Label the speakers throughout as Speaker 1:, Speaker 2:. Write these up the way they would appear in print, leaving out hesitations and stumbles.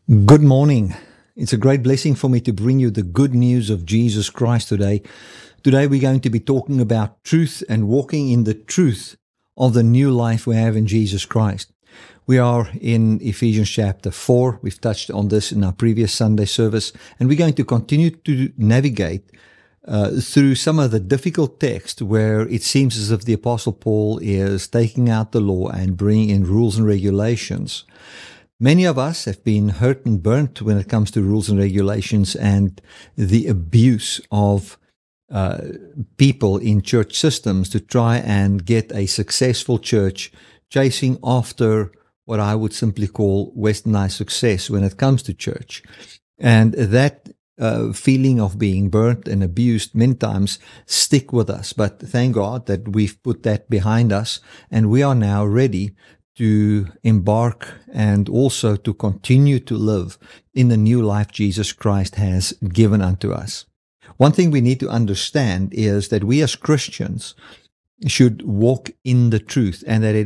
Speaker 1: Good morning. It's a great blessing for me to bring you the good news of Jesus Christ today. Today we're going to be talking about truth and walking in the truth of the new life we have in Jesus Christ. We are in Ephesians chapter 4. We've touched on this in our previous Sunday service, and we're going to continue to navigate through some of the difficult text where it seems as if the Apostle Paul is taking out the law and bringing in rules and regulations. Many of us have been hurt and burnt when it comes to rules and regulations and the abuse of people in church systems to try and get a successful church chasing after what I would simply call westernized success when it comes to church. And that feeling of being burnt and abused many times stick with us. But thank God that we've put that behind us and we are now ready to embark and also to continue to live in the new life Jesus Christ has given unto us. One thing we need to understand is that we as Christians should walk in the truth, and that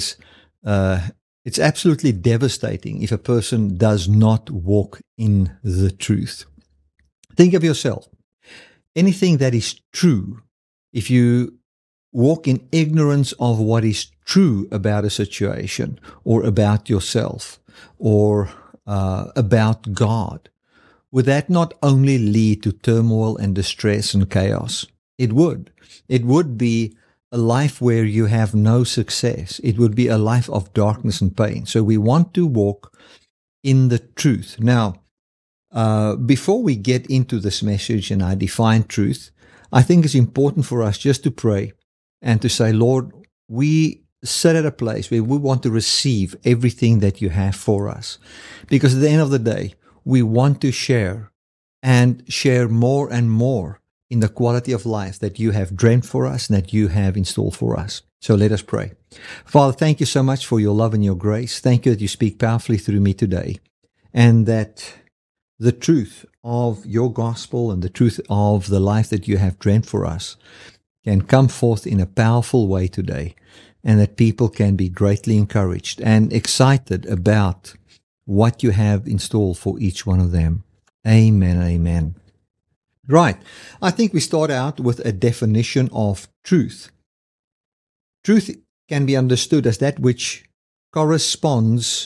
Speaker 1: it's absolutely devastating if a person does not walk in the truth. Think of yourself. Anything that is true, if you walk in ignorance of what is true about a situation or about yourself or about God, would that not only lead to turmoil and distress and chaos? It would. It would be a life where you have no success. It would be a life of darkness and pain. So we want to walk in the truth. Now, before we get into this message and I define truth, I think it's important for us just to pray and to say, Lord, we sit at a place where we want to receive everything that you have for us. Because at the end of the day, we want to share and share more and more in the quality of life that you have dreamt for us and that you have installed for us. So let us pray. Father, thank you so much for your love and your grace. Thank you that you speak powerfully through me today, and that the truth of your gospel and the truth of the life that you have dreamt for us can come forth in a powerful way today, and that people can be greatly encouraged and excited about what you have installed for each one of them. Amen, amen. Right. I think we start out with a definition of truth. Truth can be understood as that which corresponds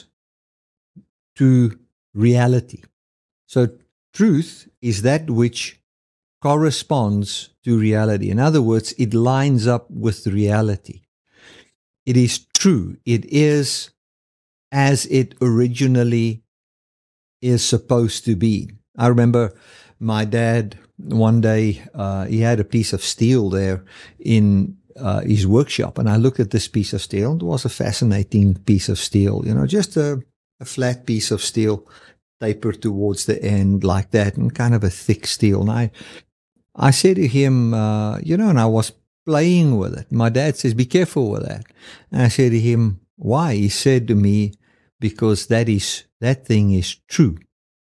Speaker 1: to reality. So truth is that which corresponds to reality. In other words, it lines up with reality. It is true. It is as it originally is supposed to be. I remember my dad, one day, he had a piece of steel there in his workshop, and I looked at this piece of steel. It was a fascinating piece of steel, just a flat piece of steel, tapered towards the end like that, and kind of a thick steel. And I said to him, and I was playing with it. My dad says, be careful with that. And I said to him, why? He said to me, because that thing is true.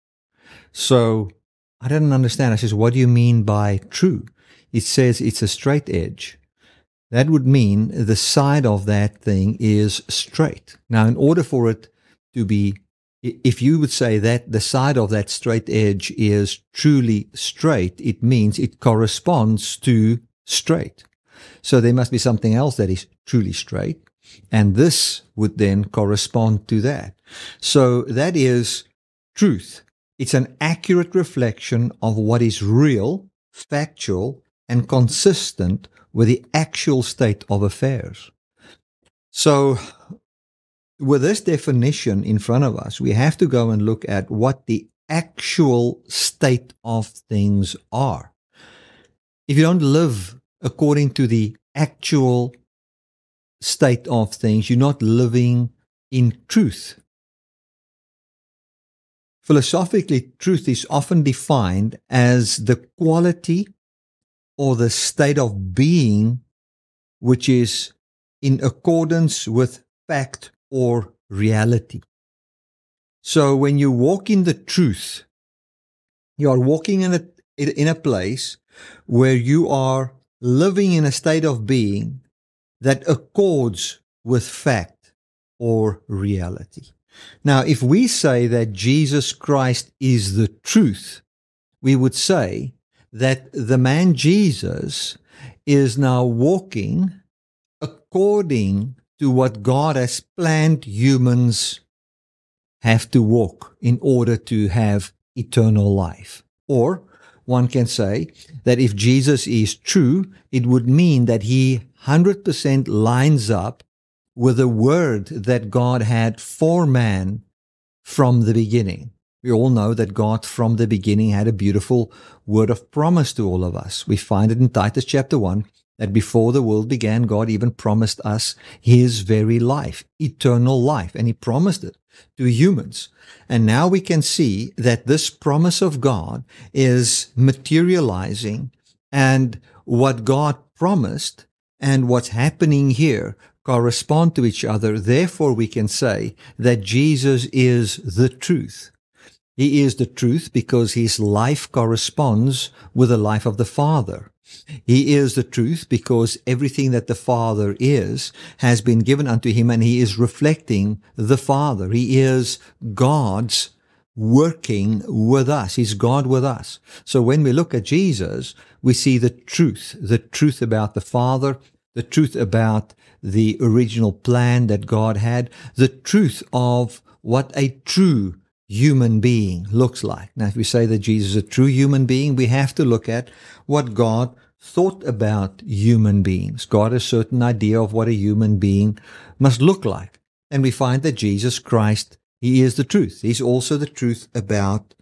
Speaker 1: So I didn't understand. I says, what do you mean by true? It says it's a straight edge. That would mean the side of that thing is straight. Now, in order for it to be, if you would say that the side of that straight edge is truly straight, it means it corresponds to straight. So there must be something else that is truly straight, and this would then correspond to that. So that is truth. It's an accurate reflection of what is real, factual, and consistent with the actual state of affairs. So with this definition in front of us, we have to go and look at what the actual state of things are. If you don't live according to the actual state of things, you're not living in truth. Philosophically, truth is often defined as the quality or the state of being which is in accordance with fact or reality. So when you walk in the truth, you are walking in a place where you are living in a state of being that accords with fact or reality. Now, if we say that Jesus Christ is the truth, we would say that the man Jesus is now walking according to what God has planned humans have to walk in order to have eternal life. Or one can say that if Jesus is true, it would mean that he 100% lines up with the word that God had for man from the beginning. We all know that God from the beginning had a beautiful word of promise to all of us. We find it in Titus chapter 1 that before the world began, God even promised us his very life, eternal life, and he promised it to humans. And now we can see that this promise of God is materializing, and what God promised and what's happening here correspond to each other. Therefore, we can say that Jesus is the truth. He is the truth because his life corresponds with the life of the Father. He is the truth because everything that the Father is has been given unto him, and he is reflecting the Father. He is God's working with us. He's God with us. So when we look at Jesus, we see the truth about the Father, the truth about the original plan that God had, the truth of what a true human being looks like. Now, if we say that Jesus is a true human being, we have to look at what God thought about human beings. God has a certain idea of what a human being must look like. And we find that Jesus Christ, he is the truth. He's also the truth about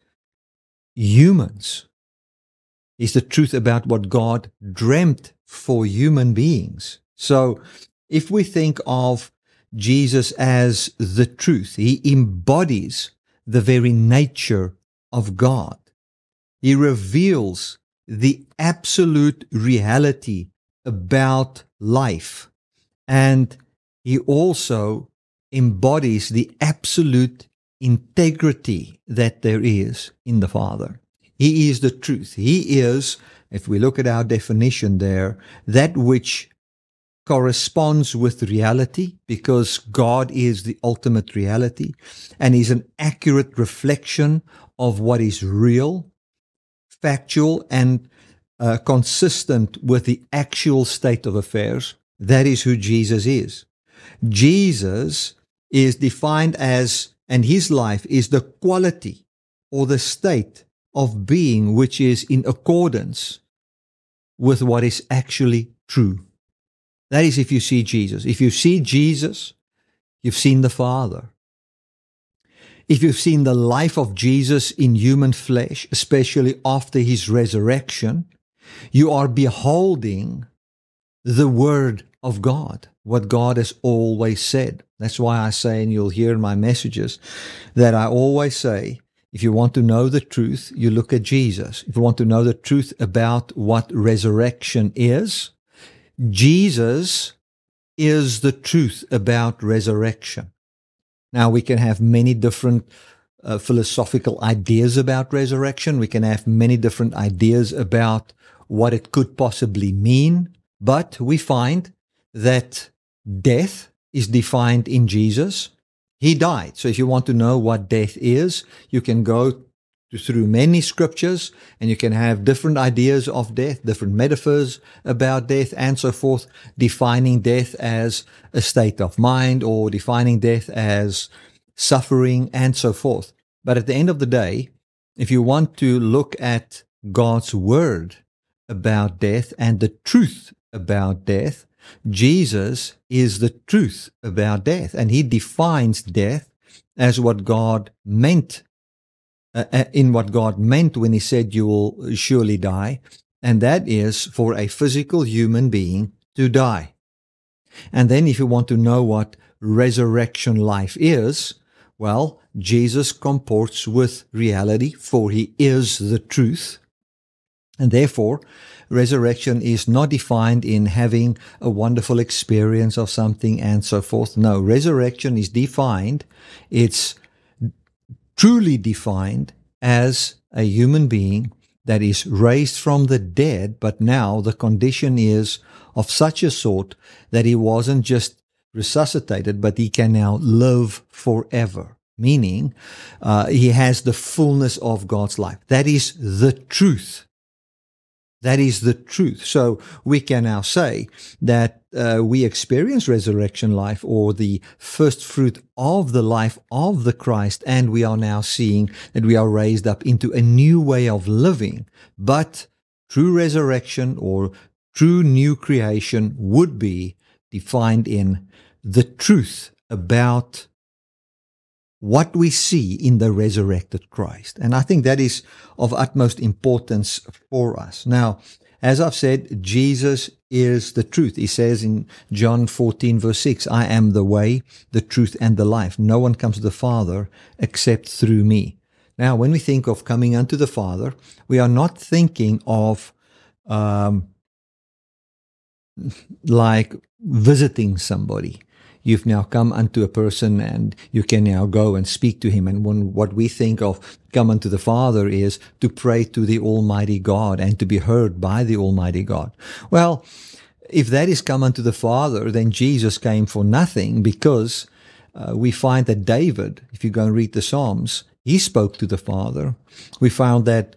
Speaker 1: humans. He's the truth about what God dreamt for human beings. So if we think of Jesus as the truth, he embodies the very nature of God. He reveals the absolute reality about life, and he also embodies the absolute integrity that there is in the Father. He is the truth. He is, if we look at our definition there, that which corresponds with reality, because God is the ultimate reality, and is an accurate reflection of what is real, factual, and consistent with the actual state of affairs. That is who Jesus is. Jesus is defined as, and his life is the quality or the state of being which is in accordance with what is actually true. That is if you see Jesus. If you see Jesus, you've seen the Father. If you've seen the life of Jesus in human flesh, especially after his resurrection, you are beholding the Word of God, what God has always said. That's why I say, and you'll hear in my messages, that I always say, if you want to know the truth, you look at Jesus. If you want to know the truth about what resurrection is, Jesus is the truth about resurrection. Now, we can have many different philosophical ideas about resurrection. We can have many different ideas about what it could possibly mean, but we find that death is defined in Jesus. He died. So if you want to know what death is, you can go through many scriptures, and you can have different ideas of death, different metaphors about death, and so forth, defining death as a state of mind, or defining death as suffering, and so forth. But at the end of the day, if you want to look at God's word about death and the truth about death, Jesus is the truth about death, and he defines death as what God meant in what God meant when he said you will surely die, and that is for a physical human being to die. And then if you want to know what resurrection life is, well, Jesus comports with reality, for he is the truth. And therefore, resurrection is not defined in having a wonderful experience of something and so forth. No, resurrection is defined, it's truly defined as a human being that is raised from the dead, but now the condition is of such a sort that he wasn't just resuscitated, but he can now live forever. meaning he has the fullness of God's life. That is the truth. That is the truth. So we can now say that we experience resurrection life, or the first fruit of the life of the Christ, and we are now seeing that we are raised up into a new way of living. But true resurrection or true new creation would be defined in the truth about what we see in the resurrected Christ. And I think that is of utmost importance for us. Now, as I've said, Jesus is the truth. He says in John 14, verse 6, I am the way, the truth, and the life. No one comes to the Father except through me. Now, when we think of coming unto the Father, we are not thinking of like visiting somebody. You've now come unto a person and you can now go and speak to him. And what we think of come unto the Father is to pray to the Almighty God and to be heard by the Almighty God. Well, if that is come unto the Father, then Jesus came for nothing, because we find that David, if you go and read the Psalms, he spoke to the Father. We found that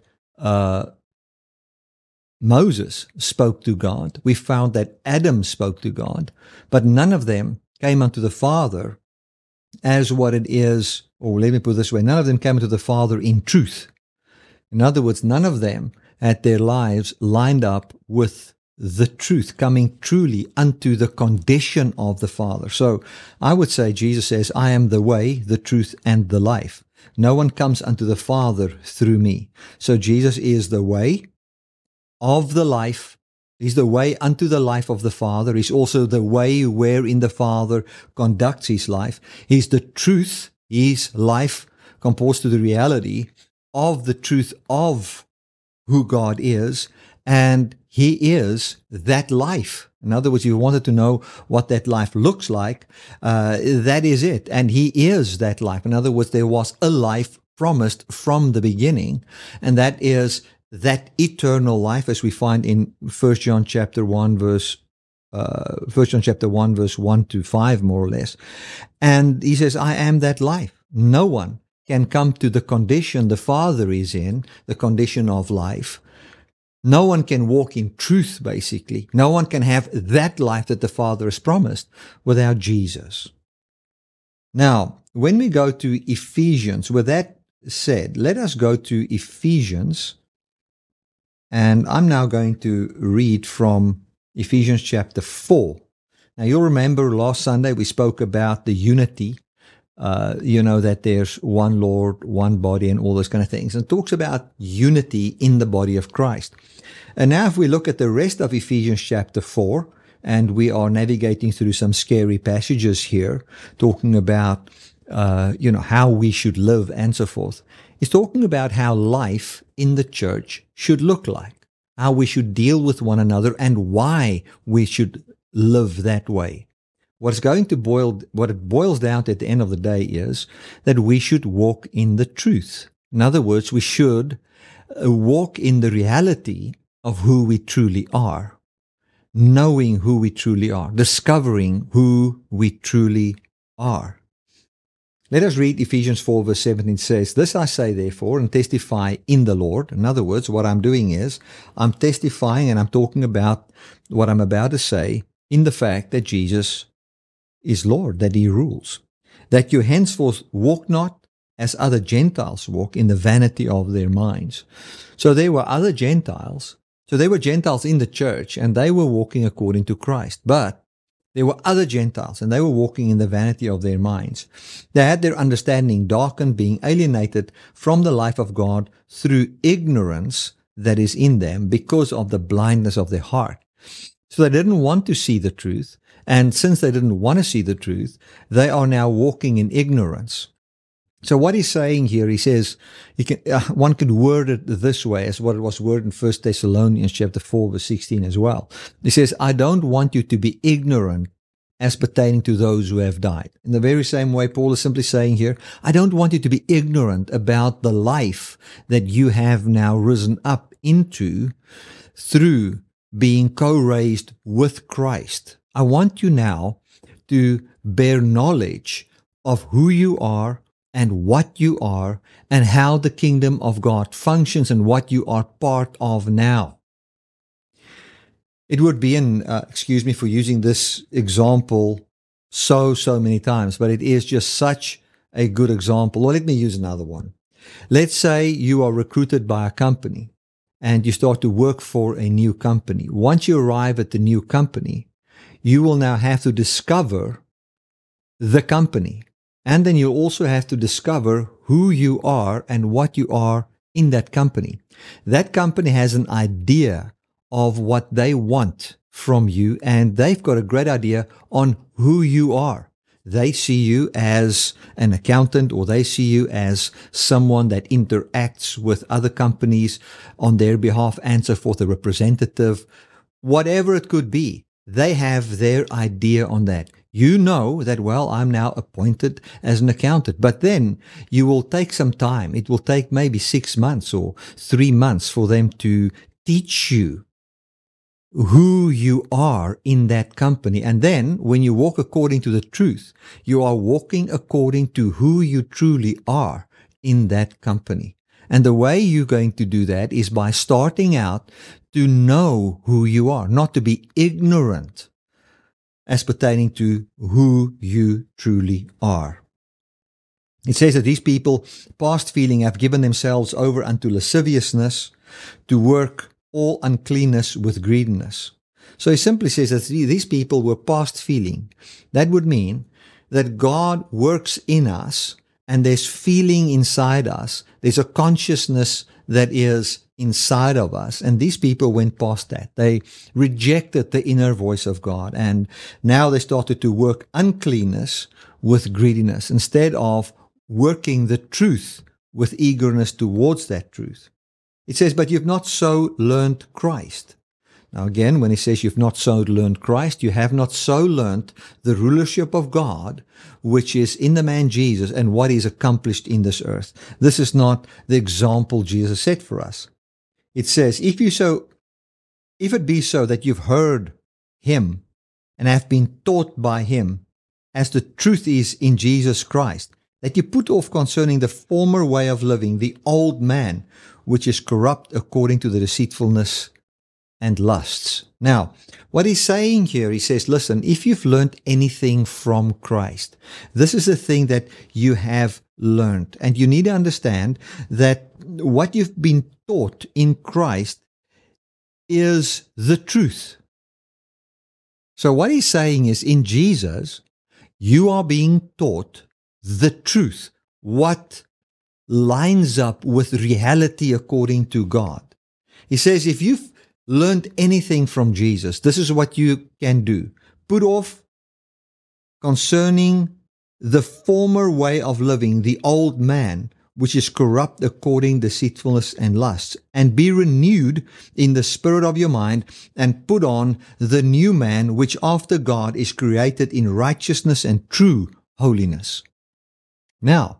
Speaker 1: Moses spoke to God. We found that Adam spoke to God, but none of them came unto the Father as what it is, or let me put it this way, none of them came unto the Father in truth. In other words, none of them had their lives lined up with the truth, coming truly unto the condition of the Father. So I would say Jesus says, I am the way, the truth, and the life. No one comes unto the Father through me. So Jesus is the way of the life. He's the way unto the life of the Father. He's also the way wherein the Father conducts his life. He's the truth. His life composed to the reality of the truth of who God is, and he is that life. In other words, you wanted to know what that life looks like, that is it. And he is that life. In other words, there was a life promised from the beginning, and that is that eternal life, as we find in 1 John chapter 1 verse 1 verse 1 to 5, more or less. And he says, I am that life. No one can come to the condition the Father is in, the condition of life. No one can walk in truth, basically. No one can have that life that the Father has promised without Jesus. Now, when we go to Ephesians, with that said, let us go to Ephesians. And I'm now going to read from Ephesians chapter 4. Now, you'll remember last Sunday we spoke about the unity, that there's one Lord, one body, and all those kind of things. And it talks about unity in the body of Christ. And now if we look at the rest of Ephesians chapter 4, and we are navigating through some scary passages here, talking about, how we should live and so forth. He's talking about how life in the church should look like, how we should deal with one another, and why we should live that way. What it boils down to at the end of the day is that we should walk in the truth. In other words, we should walk in the reality of who we truly are, knowing who we truly are, discovering who we truly are. Let us read Ephesians 4 verse 17 says, This I say therefore and testify in the Lord. In other words, what I'm doing is I'm testifying and I'm talking about what I'm about to say in the fact that Jesus is Lord, that he rules. That you henceforth walk not as other Gentiles walk in the vanity of their minds. So there were other Gentiles. So there were Gentiles in the church and they were walking according to Christ. But there were other Gentiles, and they were walking in the vanity of their minds. They had their understanding darkened, being alienated from the life of God through ignorance that is in them because of the blindness of their heart. So they didn't want to see the truth, and since they didn't want to see the truth, they are now walking in ignorance. So what he's saying here, he says, one could word it this way as what it was worded in 1 Thessalonians chapter 4 verse 16 as well. He says, I don't want you to be ignorant as pertaining to those who have died. In the very same way, Paul is simply saying here, I don't want you to be ignorant about the life that you have now risen up into through being co-raised with Christ. I want you now to bear knowledge of who you are and what you are and how the kingdom of God functions and what you are part of now. It would be excuse me for using this example so many times, but it is just such a good example. Or let me use another one. Let's say you are recruited by a company and you start to work for a new company. Once you arrive at the new company, you will now have to discover the company. And then you'll also have to discover who you are and what you are in that company. That company has an idea of what they want from you, and they've got a great idea on who you are. They see you as an accountant, or they see you as someone that interacts with other companies on their behalf and so forth, a representative, whatever it could be. They have their idea on that. You know that, well, I'm now appointed as an accountant, but then you will take some time. It will take maybe 6 months or 3 months for them to teach you who you are in that company. And then when you walk according to the truth, you are walking according to who you truly are in that company. And the way you're going to do that is by starting out to know who you are, not to be ignorant as pertaining to who you truly are. It says that these people, past feeling, have given themselves over unto lasciviousness, to work all uncleanness with greediness. So he simply says that these people were past feeling. That would mean that God works in us and there's feeling inside us. There's a consciousness that is inside of us. And these people went past that. They rejected the inner voice of God. And now they started to work uncleanness with greediness instead of working the truth with eagerness towards that truth. It says, but you've not so learned Christ. Now again, when he says you've not so learned Christ, you have not so learned the rulership of God, which is in the man Jesus and what he's accomplished in this earth. This is not the example Jesus set for us. It says, if it be so that you've heard him and have been taught by him, as the truth is in Jesus Christ, that you put off concerning the former way of living, the old man, which is corrupt according to the deceitfulness and lusts. Now, what he's saying here, he says, listen, if you've learned anything from Christ, this is the thing that you have learned. And you need to understand that what you've been taught in Christ is the truth. So what he's saying is, in Jesus, you are being taught the truth, what lines up with reality according to God. He says, if you've learned anything from Jesus, this is what you can do. Put off concerning the former way of living, the old man, which is corrupt according to deceitfulness and lusts, and be renewed in the spirit of your mind, and put on the new man, which after God is created in righteousness and true holiness. Now,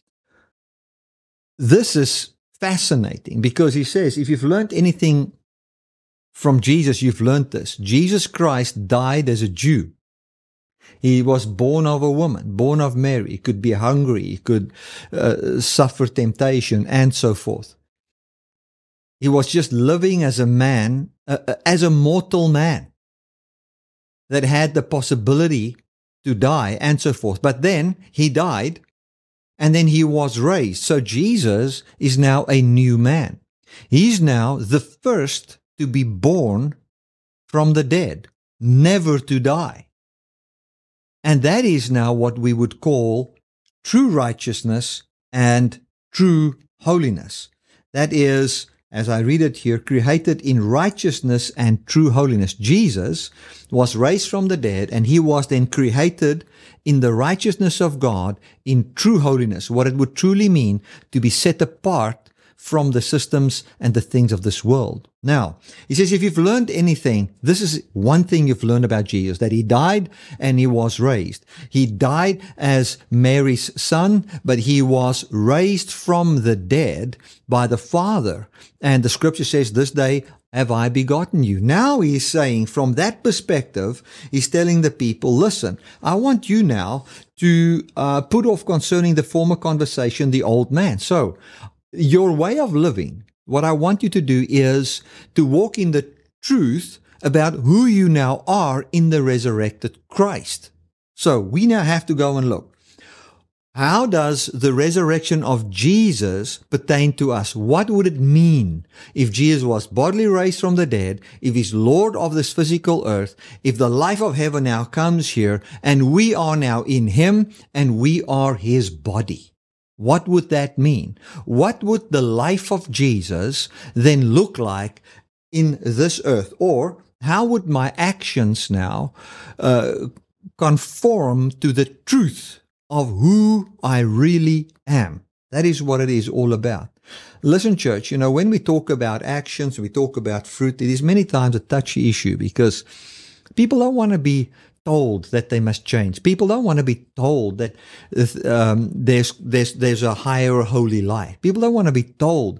Speaker 1: this is fascinating because he says, if you've learned anything from Jesus, you've learned this. Jesus Christ died as a Jew. He was born of a woman, born of Mary. He could be hungry. He could suffer temptation and so forth. He was just living as a man, as a mortal man that had the possibility to die and so forth. But then he died and then he was raised. So Jesus is now a new man. He's now the first to be born from the dead, never to die. And that is now what we would call true righteousness and true holiness. That is, as I read it here, created in righteousness and true holiness. Jesus was raised from the dead, and he was then created in the righteousness of God in true holiness, what it would truly mean to be set apart from the systems and the things of this world. Now, he says, if you've learned anything, this is one thing you've learned about Jesus, that he died and he was raised. He died as Mary's son, but he was raised from the dead by the Father. And the scripture says this day have I begotten you. Now he's saying, from that perspective, he's telling the people, listen, I want you now to put off concerning the former conversation the old man. So your way of living, what I want you to do is to walk in the truth about who you now are in the resurrected Christ. So we now have to go and look. How does the resurrection of Jesus pertain to us? What would it mean if Jesus was bodily raised from the dead, if he's Lord of this physical earth, if the life of heaven now comes here, and we are now in him, and we are his body? What would that mean? What would the life of Jesus then look like in this earth? Or how would my actions now conform to the truth of who I really am? That is what it is all about. Listen, church, when we talk about actions, we talk about fruit, it is many times a touchy issue because people don't want to be told that they must change. People don't want to be told that there's a higher holy life. People don't want to be told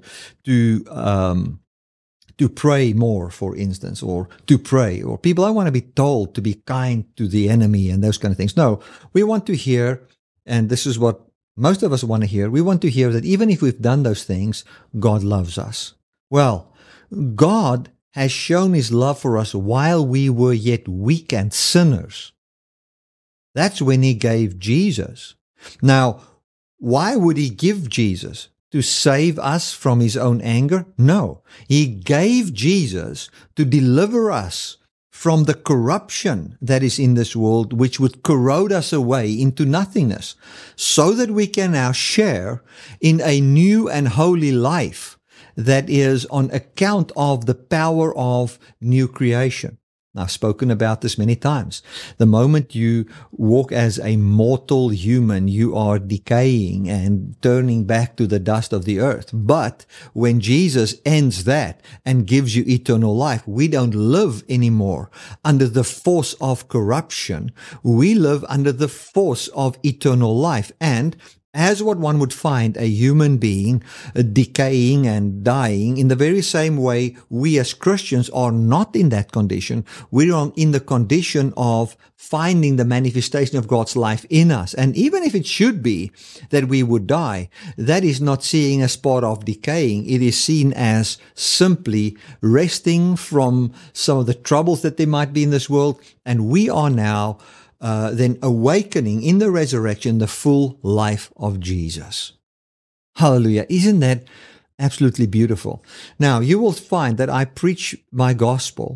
Speaker 1: to pray more, for instance, or to pray, or people don't want to be told to be kind to the enemy and those kind of things. No, we want to hear, and this is what most of us want to hear, we want to hear that even if we've done those things, God loves us. Well, God has shown his love for us while we were yet weak and sinners. That's when he gave Jesus. Now, why would he give Jesus? To save us from his own anger? No. He gave Jesus to deliver us from the corruption that is in this world, which would corrode us away into nothingness, so that we can now share in a new and holy life that is on account of the power of new creation. I've spoken about this many times. The moment you walk as a mortal human, you are decaying and turning back to the dust of the earth. But when Jesus ends that and gives you eternal life, we don't live anymore under the force of corruption. We live under the force of eternal life. And as what one would find a human being decaying and dying, in the very same way, we as Christians are not in that condition. We are in the condition of finding the manifestation of God's life in us. And even if it should be that we would die, that is not seen as part of decaying. It is seen as simply resting from some of the troubles that there might be in this world. And we are now then awakening in the resurrection the full life of Jesus. Hallelujah. Isn't that absolutely beautiful? Now, you will find that I preach my gospel.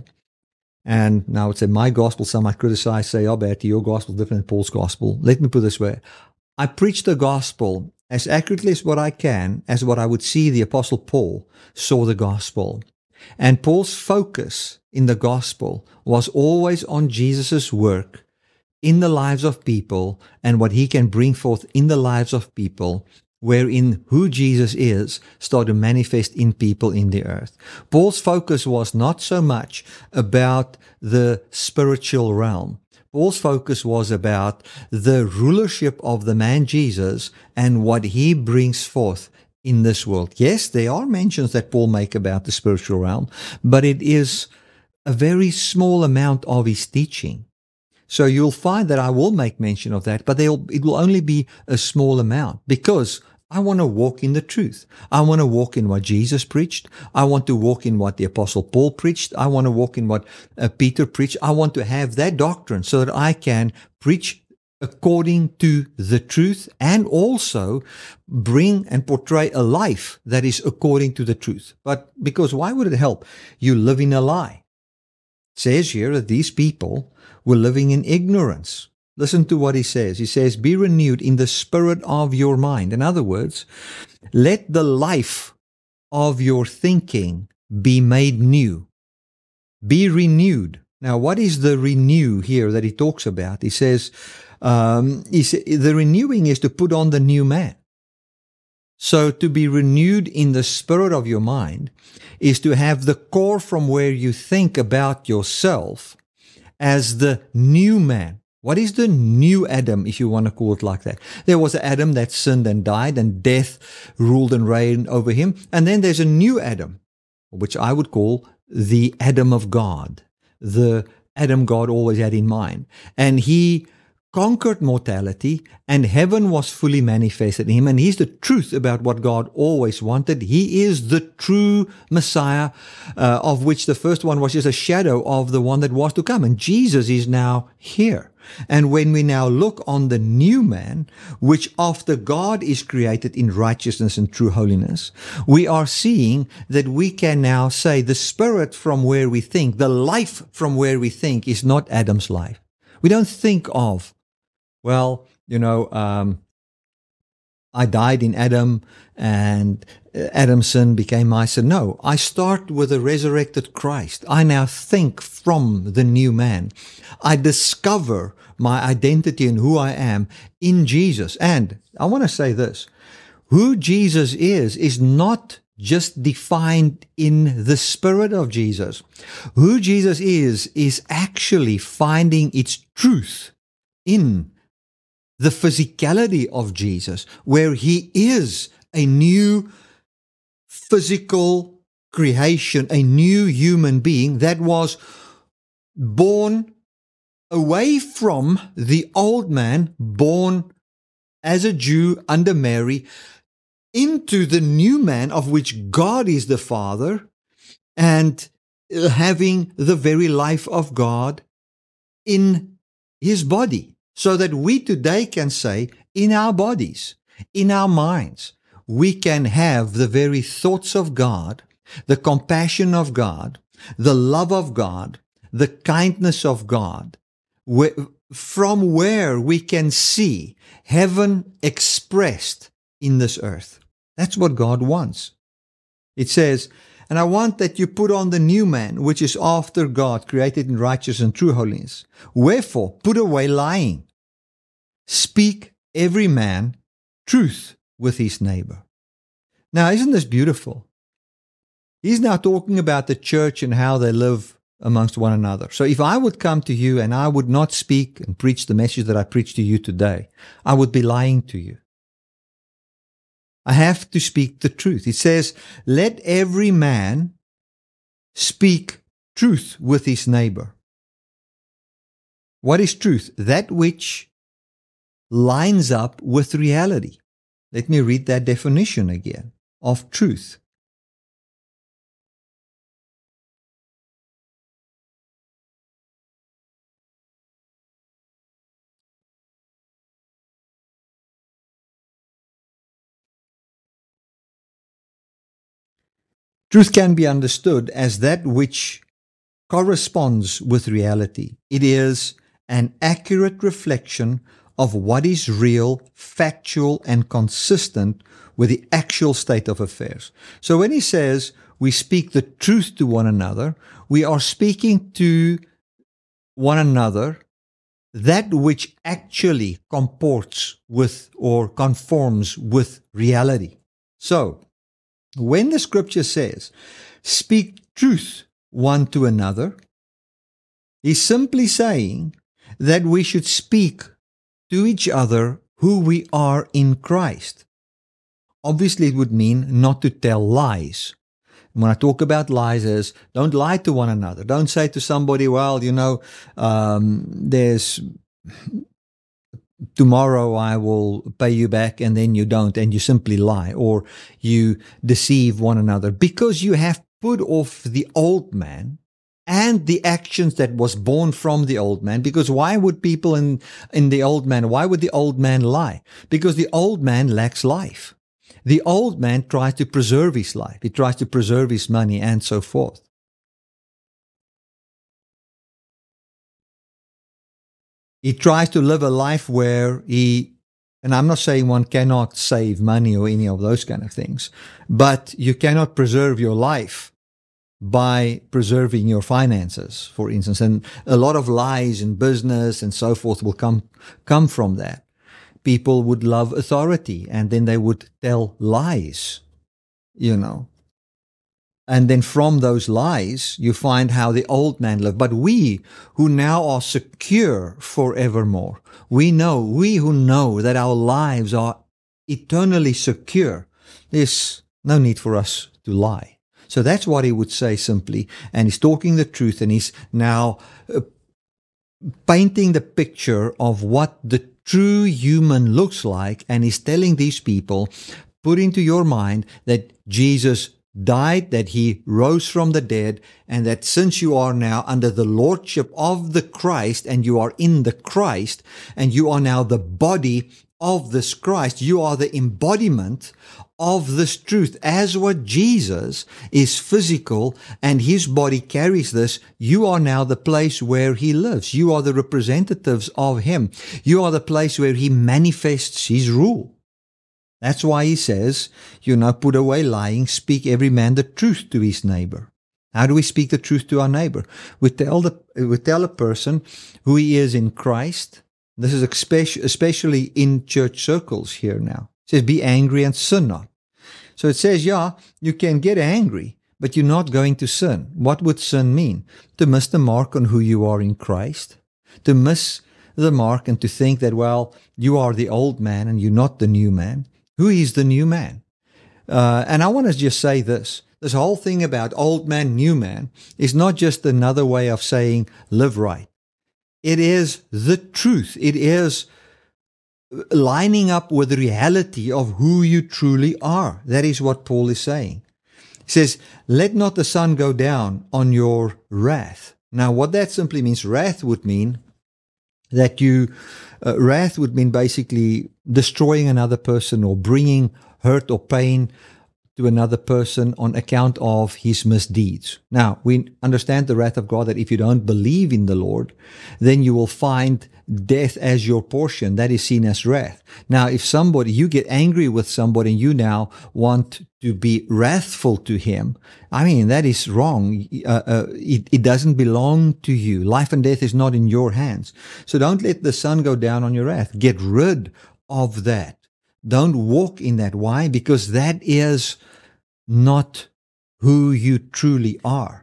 Speaker 1: And now it's my gospel. Some might criticize, say, Bertie, your gospel is different than Paul's gospel. Let me put it this way. I preach the gospel as accurately as what I can, as what I would see the Apostle Paul saw the gospel. And Paul's focus in the gospel was always on Jesus' work in the lives of people and what he can bring forth in the lives of people, wherein who Jesus is start to manifest in people in the earth. Paul's focus was not so much about the spiritual realm. Paul's focus was about the rulership of the man Jesus and what he brings forth in this world. Yes, there are mentions that Paul make about the spiritual realm, but it is a very small amount of his teaching. So you'll find that I will make mention of that, but it will only be a small amount because I want to walk in the truth. I want to walk in what Jesus preached. I want to walk in what the Apostle Paul preached. I want to walk in what Peter preached. I want to have that doctrine so that I can preach according to the truth and also bring and portray a life that is according to the truth. But because why would it help? You live in a lie. It says here that these people were living in ignorance. Listen to what he says. He says, be renewed in the spirit of your mind. In other words, let the life of your thinking be made new. Be renewed. Now, what is the renew here that he talks about? He says, the renewing is to put on the new man. So to be renewed in the spirit of your mind is to have the core from where you think about yourself as the new man. What is the new Adam, if you want to call it like that? There was an Adam that sinned and died, and death ruled and reigned over him. And then there's a new Adam, which I would call the Adam of God, the Adam God always had in mind. And he conquered mortality, and heaven was fully manifested in him. And he's the truth about what God always wanted. He is the true Messiah, of which the first one was just a shadow of the one that was to come. And Jesus is now here. And when we now look on the new man, which after God is created in righteousness and true holiness, we are seeing that we can now say the spirit from where we think, the life from where we think, is not Adam's life. We don't think of, well, I died in Adam and Adam's sin became my sin. No, I start with a resurrected Christ. I now think from the new man. I discover my identity and who I am in Jesus. And I want to say this, who Jesus is not just defined in the spirit of Jesus. Who Jesus is actually finding its truth in the physicality of Jesus, where he is a new physical creation, a new human being that was born away from the old man, born as a Jew under Mary, into the new man of which God is the Father, and having the very life of God in his body. So that we today can say, in our bodies, in our minds, we can have the very thoughts of God, the compassion of God, the love of God, the kindness of God, from where we can see heaven expressed in this earth. That's what God wants. It says, and I want that you put on the new man, which is after God, created in righteousness and true holiness. Wherefore, put away lying. Speak every man truth with his neighbor. Now, isn't this beautiful? He's now talking about the church and how they live amongst one another. So if I would come to you and I would not speak and preach the message that I preach to you today, I would be lying to you. I have to speak the truth. It says, let every man speak truth with his neighbor. What is truth? That which lines up with reality. Let me read that definition again of truth. Truth can be understood as that which corresponds with reality. It is an accurate reflection of what is real, factual, and consistent with the actual state of affairs. So when he says we speak the truth to one another, we are speaking to one another that which actually comports with or conforms with reality. So, when the scripture says, speak truth one to another, he's simply saying that we should speak to each other who we are in Christ. Obviously, it would mean not to tell lies. When I talk about lies, is don't lie to one another. Don't say to somebody, well, there's tomorrow I will pay you back, and then you don't, and you simply lie, or you deceive one another because you have put off the old man and the actions that was born from the old man. Because why would people in the old man, why would the old man lie? Because the old man lacks life. The old man tries to preserve his life. He tries to preserve his money and so forth. He tries to live a life where and I'm not saying one cannot save money or any of those kind of things, but you cannot preserve your life by preserving your finances, for instance. And a lot of lies in business and so forth will come from that. People would love authority, and then they would tell lies, And then from those lies, you find how the old man lived. But we who now are secure forevermore, we who know that our lives are eternally secure, there's no need for us to lie. So that's what he would say simply. And he's talking the truth, and he's now painting the picture of what the true human looks like. And he's telling these people, put into your mind that Jesus died, that he rose from the dead, and that since you are now under the lordship of the Christ, and you are in the Christ, and you are now the body of this Christ, you are the embodiment of this truth. As what Jesus is physical and his body carries this, you are now the place where he lives. You are the representatives of him. You are the place where he manifests his rule. That's why he says, put away lying, speak every man the truth to his neighbor. How do we speak the truth to our neighbor? We tell a person who he is in Christ. This is especially in church circles here now. It says, be angry and sin not. So it says, you can get angry, but you're not going to sin. What would sin mean? To miss the mark on who you are in Christ. To miss the mark and to think that, you are the old man and you're not the new man. Who is the new man? And I want to just say this. This whole thing about old man, new man is not just another way of saying live right. It is the truth. It is lining up with the reality of who you truly are. That is what Paul is saying. He says, let not the sun go down on your wrath. Now, what that simply means, wrath would mean that wrath would mean basically destroying another person or bringing hurt or pain to another person on account of his misdeeds. Now, we understand the wrath of God, that if you don't believe in the Lord, then you will find death as your portion. That is seen as wrath. Now, if you get angry with somebody and you now want to be wrathful to him, that is wrong. It doesn't belong to you. Life and death is not in your hands. So don't let the sun go down on your wrath. Get rid of that. Don't walk in that. Why? Because that is not who you truly are.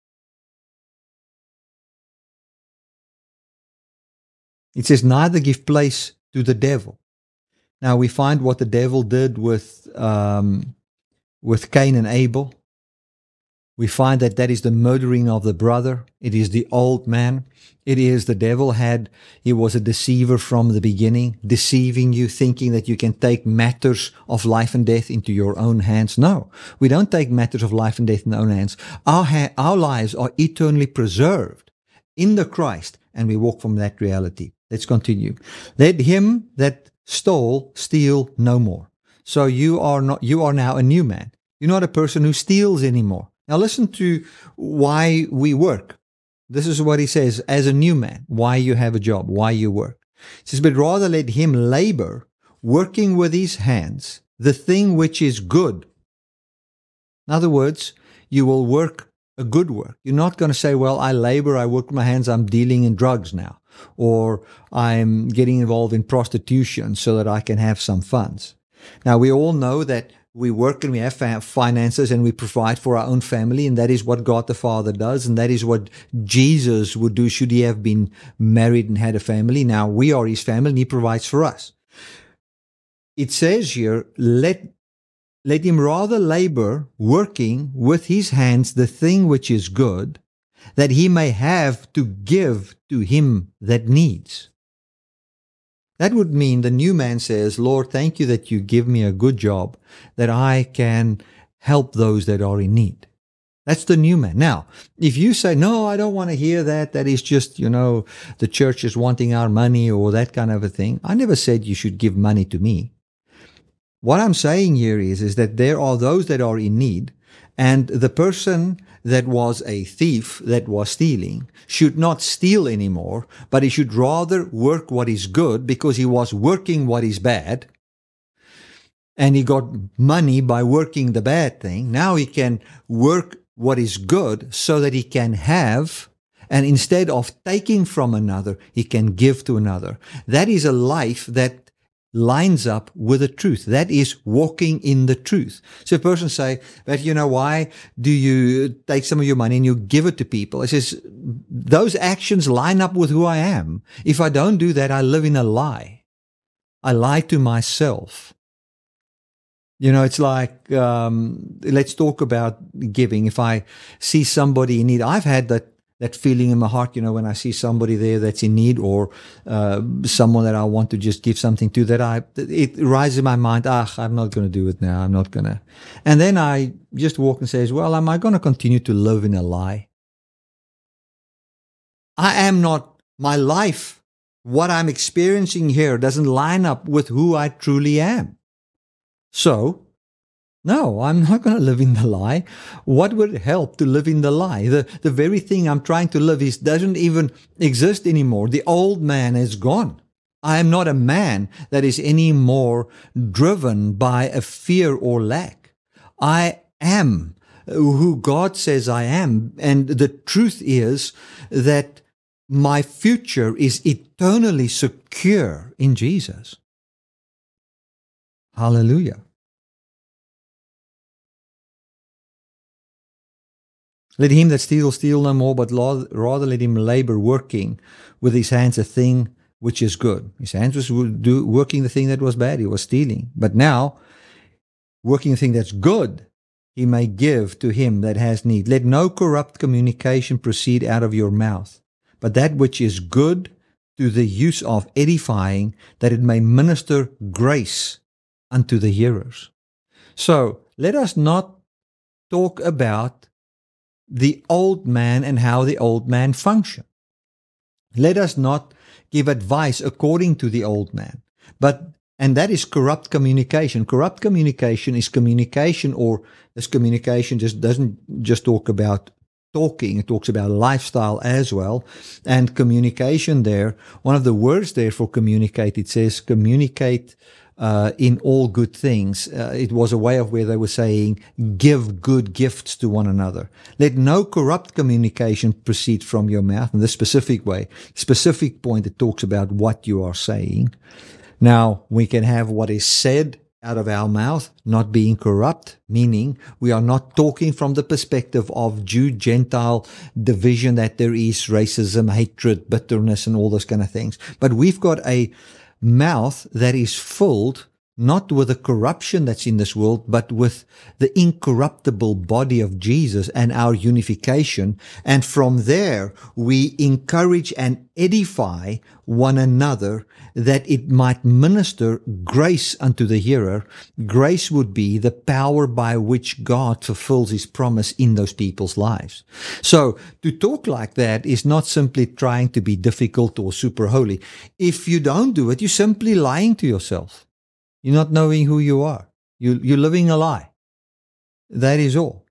Speaker 1: It says, neither give place to the devil. Now we find what the devil did with Cain and Abel. We find that is the murdering of the brother. It is the old man. It is the devil he was a deceiver from the beginning, deceiving you, thinking that you can take matters of life and death into your own hands. No, we don't take matters of life and death in our own hands. Our lives are eternally preserved in the Christ, and we walk from that reality. Let's continue. Let him that stole steal no more. So you are now a new man. You're not a person who steals anymore. Now listen to why we work. This is what he says, as a new man, why you have a job, why you work. He says, but rather let him labor, working with his hands, the thing which is good. In other words, you will work a good work. You're not going to say, I labor, I work with my hands, I'm dealing in drugs now, or I'm getting involved in prostitution so that I can have some funds. Now, we all know that we work and we have finances and we provide for our own family, and that is what God the Father does, and that is what Jesus would do should he have been married and had a family. Now, we are his family and he provides for us. It says here, let him rather labor, working with his hands the thing which is good, that he may have to give to him that needs. That would mean the new man says, Lord, thank you that you give me a good job, that I can help those that are in need. That's the new man. Now, if you say, no, I don't want to hear that, that is just, the church is wanting our money or that kind of a thing. I never said you should give money to me. What I'm saying here is that there are those that are in need, and the person that was a thief, that was stealing, should not steal anymore, but he should rather work what is good, because he was working what is bad, and he got money by working the bad thing. Now he can work what is good so that he can have, and instead of taking from another, he can give to another. That is a life that lines up with the truth. That is walking in the truth. So a person say, but why do you take some of your money and you give it to people? It says, those actions line up with who I am. If I don't do that, I live in a lie. I lie to myself. It's like, let's talk about giving. If I see somebody in need, I've had that feeling in my heart, when I see somebody there that's in need, or someone that I want to just give something to, it rises in my mind, I'm not going to do it now. I'm not going to. And then I just walk and say, well, am I going to continue to live in a lie? I am not. My life, what I'm experiencing here, doesn't line up with who I truly am. So, no, I'm not going to live in the lie. What would help to live in the lie? The very thing I'm trying to live doesn't even exist anymore. The old man is gone. I am not a man that is any more driven by a fear or lack. I am who God says I am. And the truth is that my future is eternally secure in Jesus. Hallelujah. Let him that steals steal no more, but rather let him labor, working with his hands a thing which is good. His hands was working the thing that was bad. He was stealing. But now, working the thing that's good, he may give to him that has need. Let no corrupt communication proceed out of your mouth, but that which is good to the use of edifying, that it may minister grace unto the hearers. So, let us not talk about the old man and how the old man functioned. Let us not give advice according to the old man, and that is corrupt communication. Corrupt communication is communication, or this communication just doesn't just talk about talking, it talks about lifestyle as well. And communication there, one of the words there for communicate, it says communicate in all good things. It was a way of where they were saying, give good gifts to one another. Let no corrupt communication proceed from your mouth. In this specific way, specific point, it talks about what you are saying. Now, we can have what is said out of our mouth not being corrupt, meaning we are not talking from the perspective of Jew-Gentile division, that there is racism, hatred, bitterness, and all those kind of things. But we've got a mouth that is filled not with the corruption that's in this world, but with the incorruptible body of Jesus and our unification. And from there, we encourage and edify one another, that it might minister grace unto the hearer. Grace would be the power by which God fulfills his promise in those people's lives. So to talk like that is not simply trying to be difficult or super holy. If you don't do it, you're simply lying to yourself. You're not knowing who you are. You're living a lie. That is all.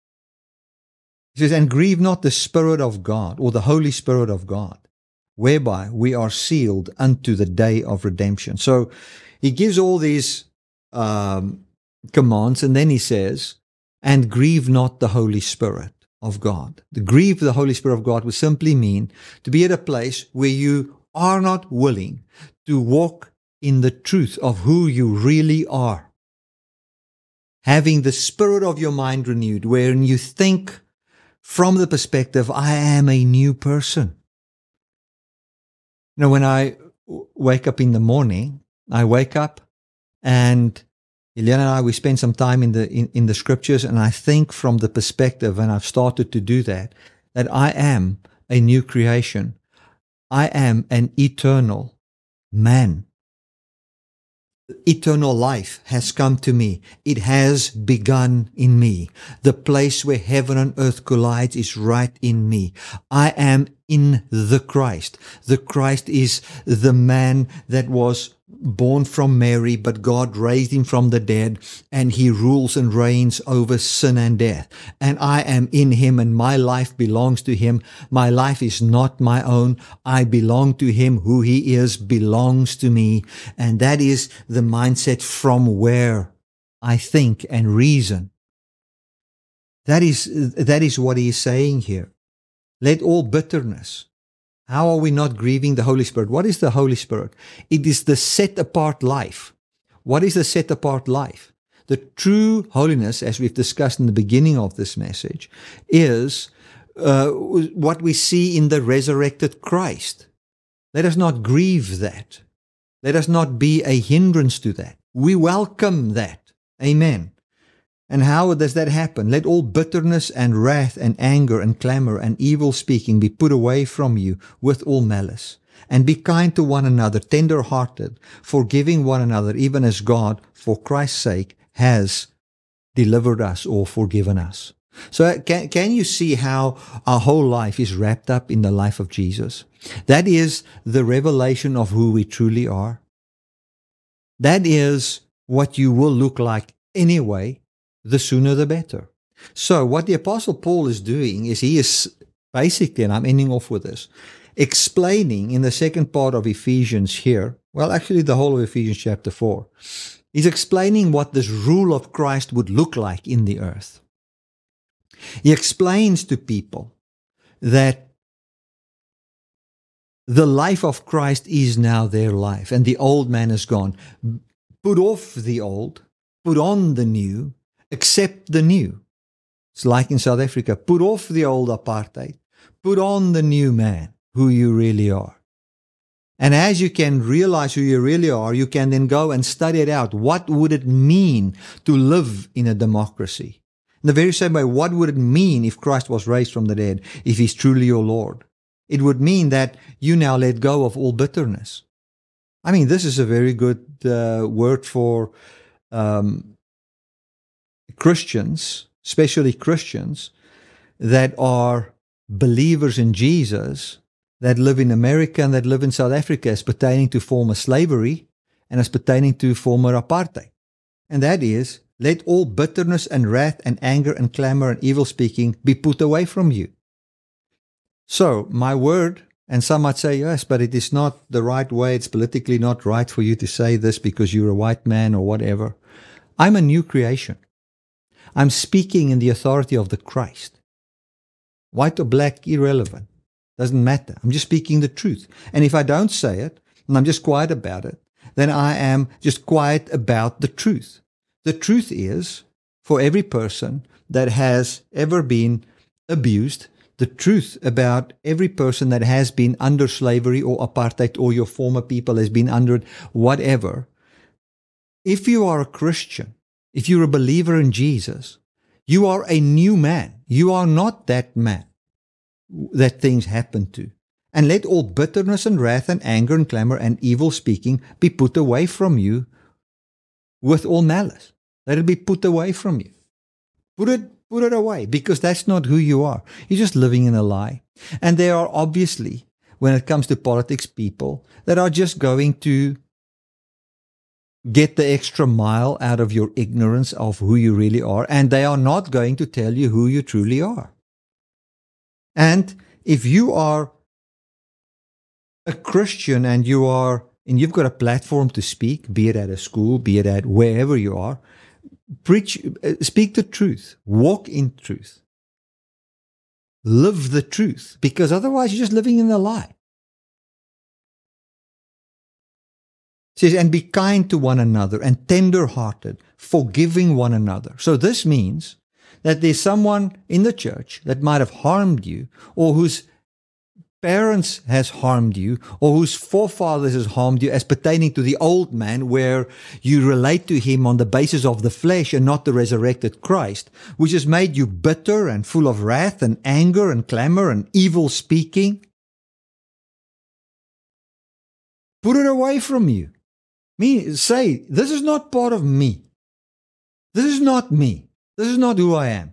Speaker 1: He says, and grieve not the Spirit of God, or the Holy Spirit of God, whereby we are sealed unto the day of redemption. So he gives all these commands, and then he says, and grieve not the Holy Spirit of God. To grieve the Holy Spirit of God would simply mean to be at a place where you are not willing to walk in the truth of who you really are. Having the spirit of your mind renewed, wherein you think from the perspective, I am a new person. When I wake up in the morning, I wake up and Helena and I, we spend some time in the scriptures, and I think from the perspective, and I've started to do that I am a new creation. I am an eternal man. Eternal life has come to me. It has begun in me. The place where heaven and earth collides is right in me. I am in the Christ. The Christ is the man that was born from Mary, but God raised him from the dead, and he rules and reigns over sin and death. And I am in him, and my life belongs to him. My life is not my own. I belong to him. Who he is belongs to me. And that is the mindset from where I think and reason. That is what he is saying here. Let all bitterness. How are we not grieving the Holy Spirit? What is the Holy Spirit? It is the set-apart life. What is the set-apart life? The true holiness, as we've discussed in the beginning of this message, is what we see in the resurrected Christ. Let us not grieve that. Let us not be a hindrance to that. We welcome that. Amen. And how does that happen? Let all bitterness and wrath and anger and clamor and evil speaking be put away from you with all malice. And be kind to one another, tender-hearted, forgiving one another, even as God, for Christ's sake, has delivered us or forgiven us. So can you see how our whole life is wrapped up in the life of Jesus? That is the revelation of who we truly are. That is what you will look like anyway, the sooner the better. So what the Apostle Paul is doing is he is basically, and I'm ending off with this, explaining in the second part of Ephesians here, well, actually the whole of Ephesians chapter 4, he's explaining what this rule of Christ would look like in the earth. He explains to people that the life of Christ is now their life, and the old man is gone. Put off the old, put on the new, accept the new. It's like in South Africa, put off the old apartheid, put on the new man, who you really are. And as you can realize who you really are, you can then go and study it out. What would it mean to live in a democracy? In the very same way, what would it mean if Christ was raised from the dead, if He's truly your Lord? It would mean that you now let go of all bitterness. I mean, this is a very good word for Christians, especially Christians that are believers in Jesus, that live in America and that live in South Africa, as pertaining to former slavery and as pertaining to former apartheid. And that is, let all bitterness and wrath and anger and clamor and evil speaking be put away from you. So, my word, and some might say, yes, but it is not the right way, it's politically not right for you to say this because you're a white man or whatever. I'm a new creation. I'm speaking in the authority of the Christ. White or black, irrelevant. Doesn't matter. I'm just speaking the truth. And if I don't say it, and I'm just quiet about it, then I am just quiet about the truth. The truth is, for every person that has ever been abused, the truth about every person that has been under slavery or apartheid or your former people has been under it, whatever, if you are a Christian, if you're a believer in Jesus, you are a new man. You are not that man that things happen to. And let all bitterness and wrath and anger and clamor and evil speaking be put away from you with all malice. Let it be put away from you. Put it away, because that's not who you are. You're just living in a lie. And there are obviously, when it comes to politics, people that are just going to get the extra mile out of your ignorance of who you really are, and they are not going to tell you who you truly are. And if you are a Christian and you've got a platform to speak, be it at a school, be it at wherever you are, speak the truth, walk in truth, live the truth, because otherwise you're just living in a lie. It says, and be kind to one another and tender-hearted, forgiving one another. So this means that there's someone in the church that might have harmed you, or whose parents has harmed you, or whose forefathers has harmed you, as pertaining to the old man, where you relate to him on the basis of the flesh and not the resurrected Christ, which has made you bitter and full of wrath and anger and clamor and evil speaking. Put it away from you. Say, this is not part of me. This is not me. This is not who I am.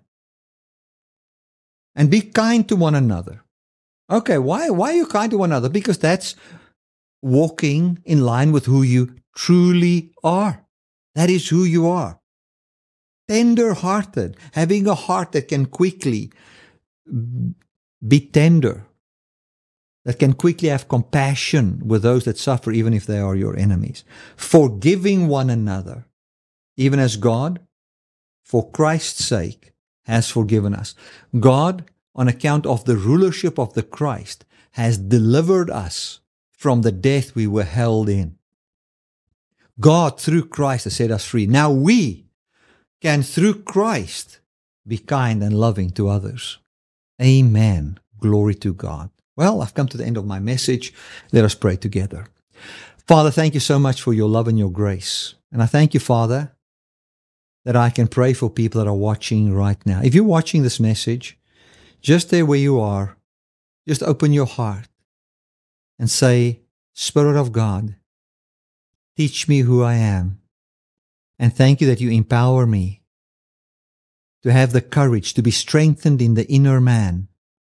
Speaker 1: And be kind to one another. Okay, why are you kind to one another? Because that's walking in line with who you truly are. That is who you are. Tender-hearted, having a heart that can quickly be tender, that can quickly have compassion with those that suffer, even if they are your enemies. Forgiving one another, even as God, for Christ's sake, has forgiven us. God, on account of the rulership of the Christ, has delivered us from the death we were held in. God, through Christ, has set us free. Now we can, through Christ, be kind and loving to others. Amen. Glory to God. Well, I've come to the end of my message. Let us pray together. Father, thank you so much for your love and your grace. And I thank you, Father, that I can pray for people that are watching right now. If you're watching this message, just there where you are, just open your heart and say, Spirit of God, teach me who I am. And thank you that you empower me to have the courage to be strengthened in the inner man,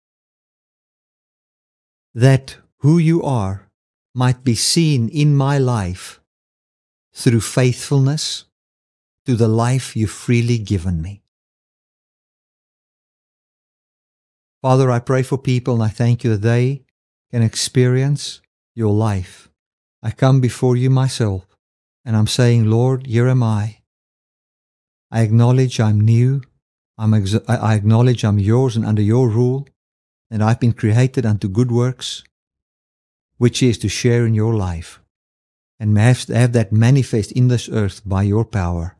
Speaker 1: that who you are might be seen in my life through faithfulness to the life you've freely given me. Father, I pray for people and I thank you that they can experience your life. I come before you myself and I'm saying, Lord, here am I. I acknowledge I'm new. I acknowledge I'm yours and under your rule, and I've been created unto good works, which is to share in your life and have that manifest in this earth by your power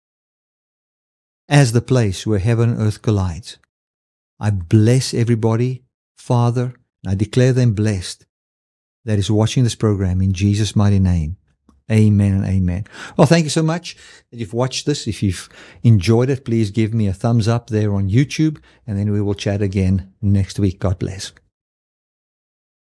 Speaker 1: as the place where heaven and earth collides. I bless everybody, Father, and I declare them blessed that is watching this program in Jesus' mighty name. Amen and amen. Well, thank you so much that you've watched this. If you've enjoyed it, please give me a thumbs up there on YouTube, and then we will chat again next week. God bless.